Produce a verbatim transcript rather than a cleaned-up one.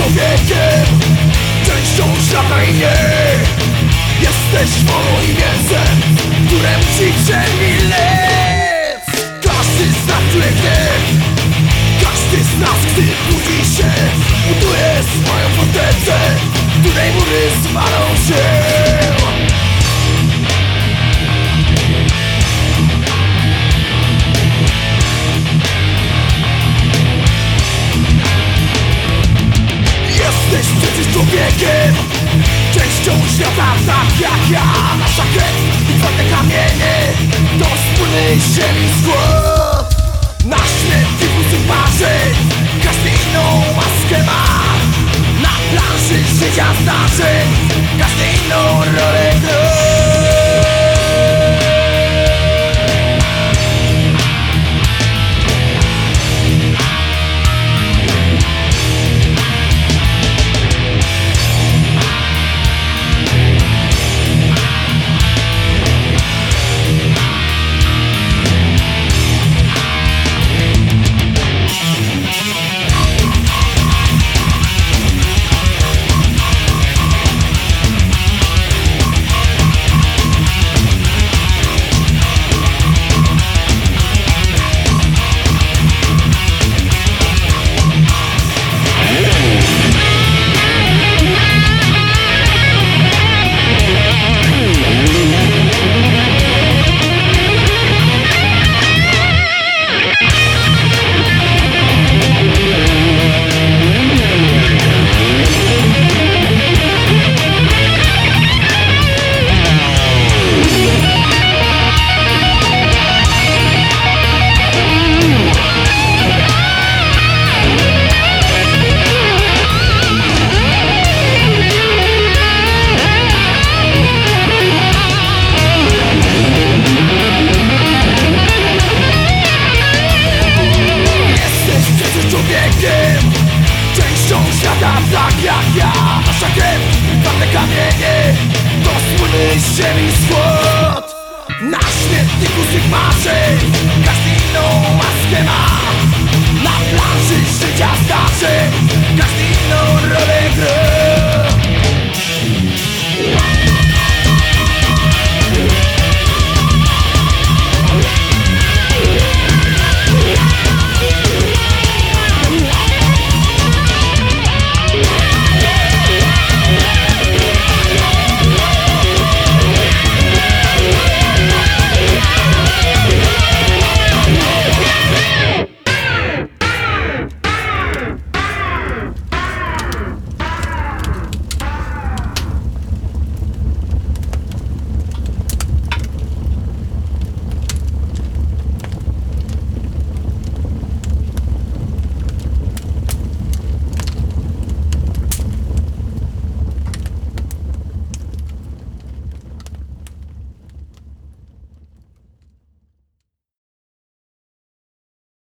człowiekiem, częścią świata i nie. Jesteś wolą i mięsem, które musi przemileć. Każdy z nas czuje gniew, każdy z nas, gdy budzi się, buduje swoją fortecę, której mury zwalą się. Jesteś przecież człowiekiem, częścią świata tak jak ja. Nasza krew i twarde kamienie to wspólny ziemi skład. Nasz śmietnik pustych marzeń, każdy inną maskę ma. Na planszy życia zdarzeń, każdy inną rolę gra. Częścią świata tak jak ja. Nasza krew, twarde kamienie to wspólny ziemi skład. Na śmietniku swych marzeń każdy inną maskę ma. Na planszy